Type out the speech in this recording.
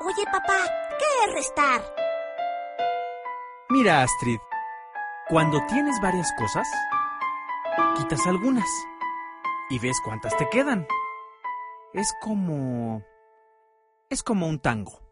Oye, papá, ¿qué es restar? Mira, Astrid, cuando tienes varias cosas, quitas algunas y ves cuántas te quedan. Es como un tango.